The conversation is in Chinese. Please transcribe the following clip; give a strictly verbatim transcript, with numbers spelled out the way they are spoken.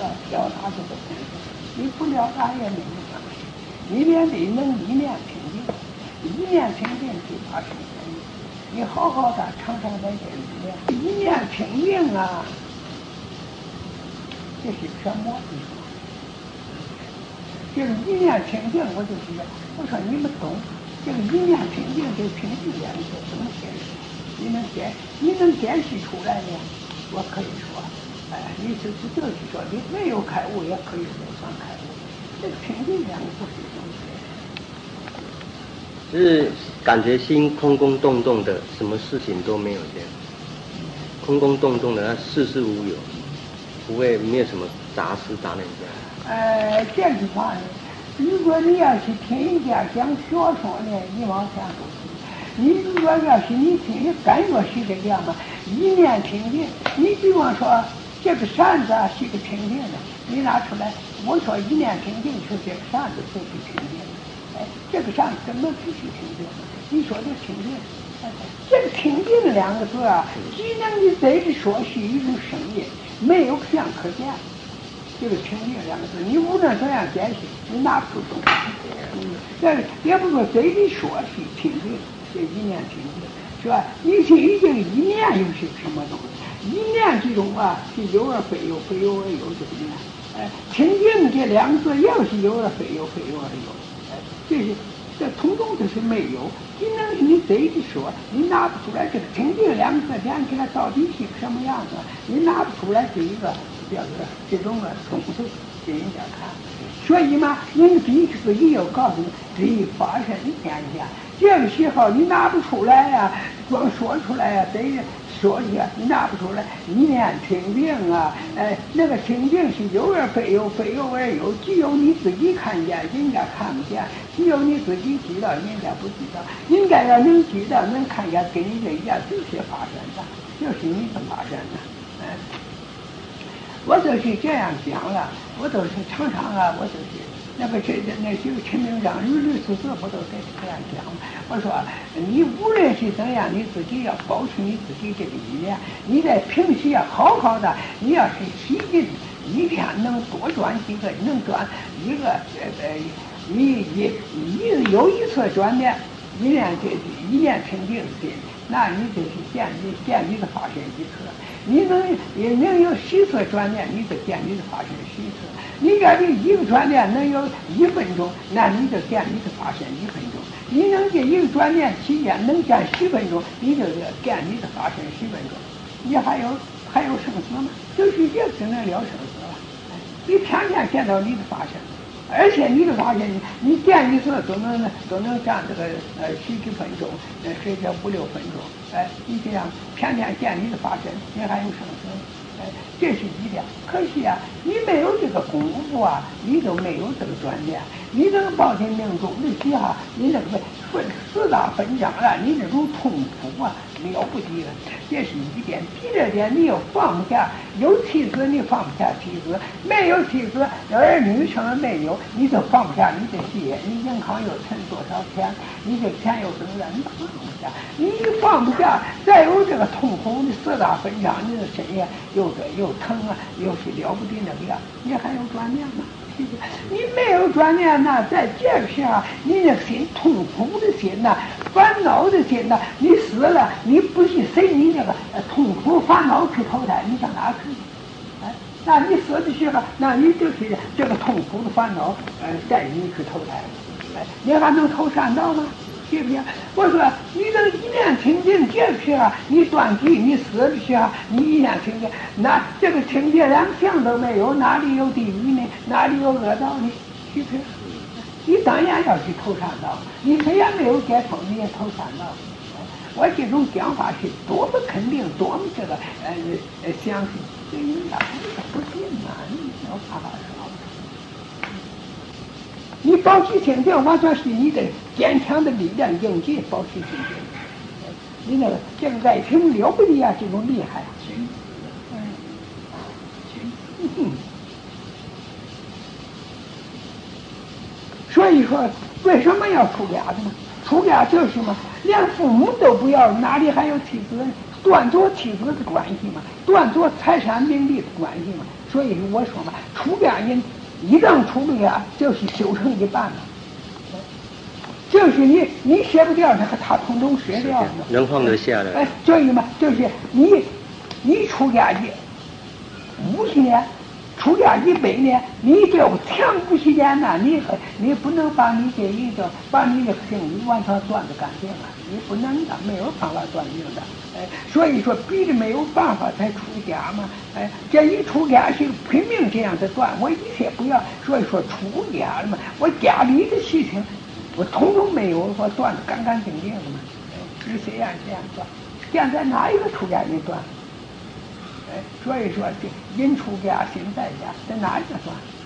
道表达这个东西，你不了达也没有关系。你面对能一念清净，一念清净就发生真理。你好好的常常在这里面，一念清净啊，这是什么？你说？这个一念清净，我就觉得，我说你们懂，这个一念清净这清净两个怎么解释？你能解，你能解释出来呢？我可以说，哎，你是不就是说你没有开悟，也可以不算开悟。这个清净两个不是这么解释。 就是感觉心空空洞洞的，什么事情都没有这样，空空洞洞的，事事无有，不会没有什么杂事杂念这样。 呃，这句话呢，如果你要是听人家讲学说呢，你往前走；你如果要是你听，你感觉是这个样子，一念清净。你比方说这个扇子啊是个清净的，你拿出来，我说一念清净，说这个扇子就是清净的。哎，这个扇子怎么不是清净的？你说这清净，哎，这个清净两个字啊，只能你在这说是一种声音，没有相可见。这个清净两个字，你无论怎样解释，你拿不出东西。嗯，这也不说嘴里说是清净，这一念清净，是吧？你心里这个一念又是什么东西？一念之中啊，是有而非有，非有而有这个念。哎，清净这两个字，要是有而非有，非有而有。哎，这是这通通都是没有。只能是你嘴里说，你拿不出来这个清净两个字连起来到底是什么样子，你拿不出来这一个。这个这种的冲突给人家看，所以嘛，人彼此也要告诉你，这一发生现象，这个时候你拿不出来呀、啊，光说出来呀、啊，得说一下，你拿不出来，一念清净啊，哎，那个清净是有而非有，非有而有，只有你自己看见，人家看不见；只有你自己知道，人家不知道。人家要能知道，能看见，跟你这一样，就是发生的，就是你的发生的，哎。我都是这样讲了，我都是常常啊，我都是那个这那几个陈明章屡屡次次不都在这样讲吗？我说你无论是怎样，你自己要保持你自己这个意念，你在平时要好好的，你要是使劲，一天能多转几个，能转一个呃呃一一一有一次转念，一念这一念清净心，那你就是见你见你的发生一次。你能也能有十次转念，你就见你的发生十次。你要这一个转念能有一分钟，那你就见你的发生一分钟。你能这一个转念期间能见十分钟，你就见你的发生十分钟。你还有还有生死吗？就是这只能了生死了。你天天见到你的发生，而且你的发现，你见一次都能都能占这个呃十几分钟，呃甚至五六分钟，哎，你这样天天见你的发生，你还有生死，哎，这是一点。可惜啊，你没有这个功夫啊，你都没有这个锻炼，你这个报天命中的时候，你那个分四大分章了，你这种痛苦啊，了不得了，这是一点。第二点，你又放不下，有妻子你放不下妻子，没有妻子，儿女什么没有，你都放不下你的事业，你银行又存多少钱，你这钱又多少，你放不下，你一放不下，再有这个痛苦的四大分章，你的身呀又这又疼啊，又是了不得那个样，你还有转念吗？你没有转念呐，在这个时候，你那心痛苦的心呐，烦恼的心呐，你死了，你不是随你这个痛苦烦恼去投胎，你上哪去？哎，那你死的时候，那你就是这个痛苦的烦恼，呃，带你去投胎，哎，你还能投善道吗？是不是？我说你这一念清净，这个时候你断气，你死的时候你一念清净，那这个清净两相都没有，哪里有地狱呢？哪里有恶道呢？是不是？你当然要去投善道，你虽然没有解脱，你也投善道。我这种讲法是多么肯定，多么这个呃呃相信，所以人家不信啊，你没有办法说。你保持清净，完全是你的坚强的力量应急保持清净。你那个这个爱情了不得啊，这种厉害。嗯嗯。所以说，为什么要出家的呢？出家就是嘛，连父母都不要，哪里还有妻子？断绝妻子的关系嘛，断绝财产名利的关系嘛。 所以我说嘛，出家人一旦出家，就是修成一半了。就是你你舍不掉他，他统统舍掉了， 能放得下的。 哎，所以嘛，就是你你出家一五十年，出家一百年，你这前五十年呢，你你不能把你这一个把你的生意完全断得干净啊，你不能的，没有办法断净的。哎，所以说逼着没有办法才出家嘛。哎，这一出家是拼命这样的断，我一切不要，所以说出家了嘛，我家里的事情。我统统没有说断得干干净净的嘛，你虽然这样断，现在哪一个出家人断？哎，所以说这人出家心在家，在哪一个断？